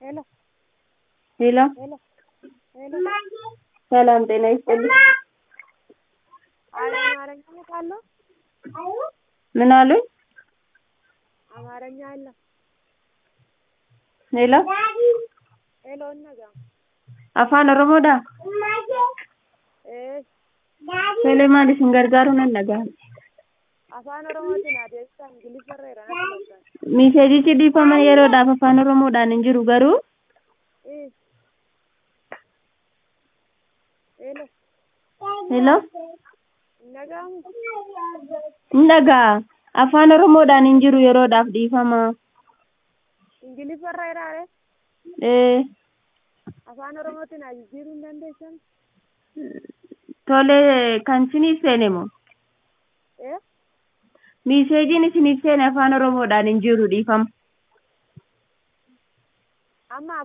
ሄሎ ሄሎ ሄሎ ሄሎ ሰላም ጤና ይስጥልኝ። አማርኛ ካለው ምን አሉኝ? አማርኛ አለ። ሄሎ ሄሎ ነጋ afaan oromoodha. Selemaan isin gargaaruun nan dhaga'a. afaan oromootiin adeemsa ingilifarreera natti lakkaa'e. Miseejichi dhiifama yeroodhaaf afaan oromoodhaan hin jiru garuu ሄሎ ሄሎ nagamu hin dhaga'a. Afaan oromoodhaan hin jiru yeroodhaaf dhiifama. ingilifarreera afaan oromootiin ajijjiiruu hin dandeessan. Tole kan isiniif seene moo? Miseejiin isiniif seene afaan oromoodhaan hin jiru dhiifama. amma